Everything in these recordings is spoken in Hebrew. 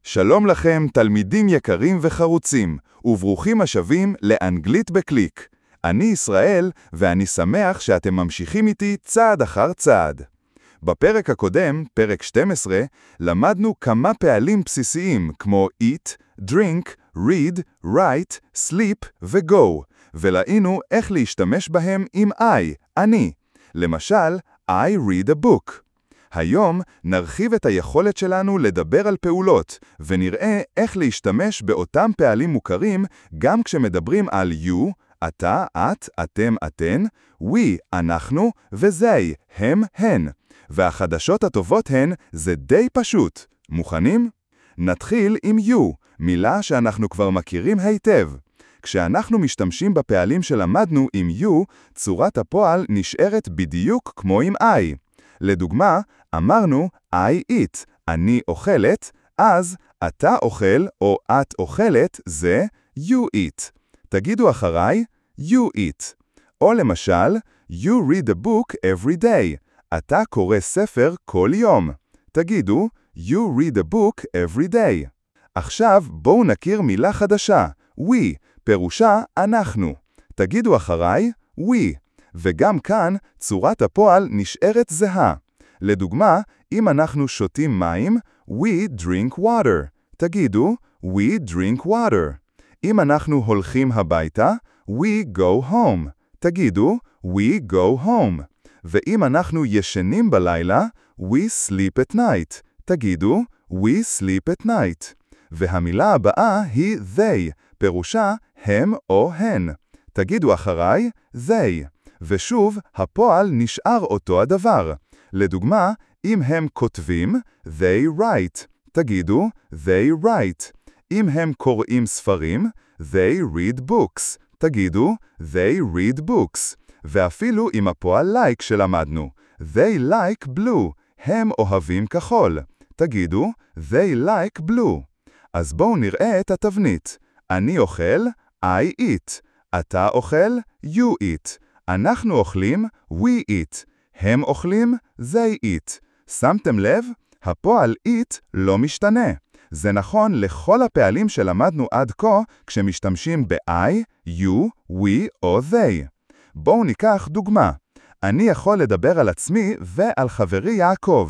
שלום לכם, תלמידים יקרים וחרוצים, וברוכים השבים לאנגלית בקליק. אני ישראל, ואני שמח שאתם ממשיכים איתי צעד אחר צעד. בפרק הקודם, פרק 12, למדנו כמה פעלים בסיסיים כמו eat, drink, read, write, sleep ו-go, וראינו איך להשתמש בהם עם I, אני. למשל, I read a book. היום נרחיב את היכולת שלנו לדבר על פעולות, ונראה איך להשתמש באותם פעלים מוכרים גם כשמדברים על you, אתה, את, אתם, אתן, we, אנחנו, וזה, הם, הן. והחדשות הטובות הן, זה די פשוט. מוכנים? נתחיל עם you, מילה שאנחנו כבר מכירים היטב. כשאנחנו משתמשים בפעלים שלמדנו עם you, צורת הפועל נשארת בדיוק כמו עם I. לדוגמה, אמרנו I eat, אני אוכלת, אז אתה אוכל או את אוכלת זה you eat. תגידו אחריי, you eat. או למשל, you read a book every day. אתה קורא ספר כל יום. תגידו, you read a book every day. עכשיו בואו נכיר מילה חדשה, we, פירושה אנחנו. תגידו אחריי, we. וגם כאן צורת הפועל נשארת זהה. לדוגמה, אם אנחנו שותים מים, we drink water. תגידו, we drink water. אם אנחנו הולכים הביתה, we go home. תגידו, we go home. ואם אנחנו ישנים בלילה, we sleep at night. תגידו, we sleep at night. והמילה הבאה היא they, פירושה הם או הן. תגידו אחריי, they. ושוב, הפועל נשאר אותו הדבר. לדוגמה, אם הם כותבים, they write. תגידו, they write. אם הם קוראים ספרים, they read books. תגידו, they read books. ואפילו עם הפועל like שלמדנו, they like blue. הם אוהבים כחול. תגידו, they like blue. אז בואו נראה את התבנית. אני אוכל, I eat. אתה אוכל, you eat. אנחנו אוכלים, we eat. הם אוכלים, they eat. שמתם לב? הפועל eat לא משתנה. זה נכון לכל הפעלים שלמדנו עד כה כשמשתמשים ב-I, you, we או they. בואו ניקח דוגמה. אני יכול לדבר על עצמי ועל חברי יעקב.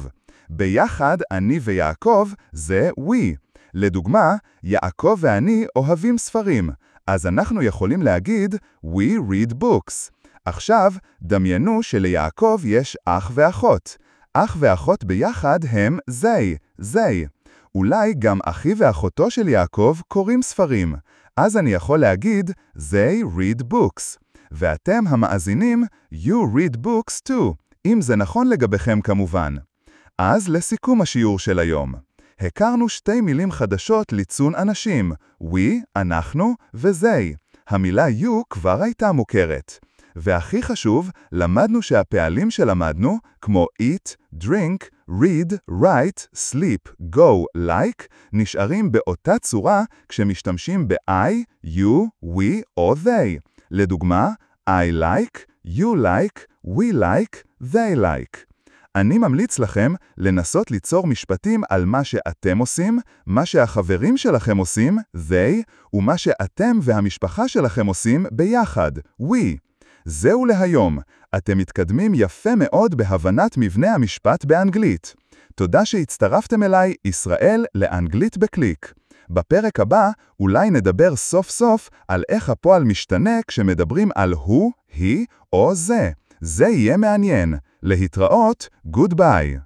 ביחד אני ויעקב זה we. לדוגמה, יעקב ואני אוהבים ספרים. אז אנחנו יכולים להגיד we read books. עכשיו, דמיינו שליעקב יש אח ואחות. אח ואחות ביחד הם זה. אולי גם אחי ואחותו של יעקב קוראים ספרים. אז אני יכול להגיד, they read books. ואתם המאזינים, you read books too, אם זה נכון לגביכם כמובן. אז לסיכום השיעור של היום. הכרנו שתי מילים חדשות לציון אנשים, we, אנחנו, וזה. המילה you כבר הייתה מוכרת. והכי חשוב, למדנו שהפעלים שלמדנו, כמו eat, drink, read, write, sleep, go, like, נשארים באותה צורה כשמשתמשים ב-I, you, we או they. לדוגמה, I like, you like, we like, they like. אני ממליץ לכם לנסות ליצור משפטים על מה שאתם עושים, מה שהחברים שלכם עושים, they, ומה שאתם והמשפחה שלכם עושים ביחד, we. זהו להיום. אתם מתקדמים יפה מאוד בהבנת מבנה המשפט באנגלית. תודה שהצטרפתם אליי, ישראל, לאנגלית בקליק. בפרק הבא אולי נדבר סוף סוף על איך הפועל משתנה כשמדברים על הוא, היא או זה. זה יהיה מעניין. להתראות, גוד ביי.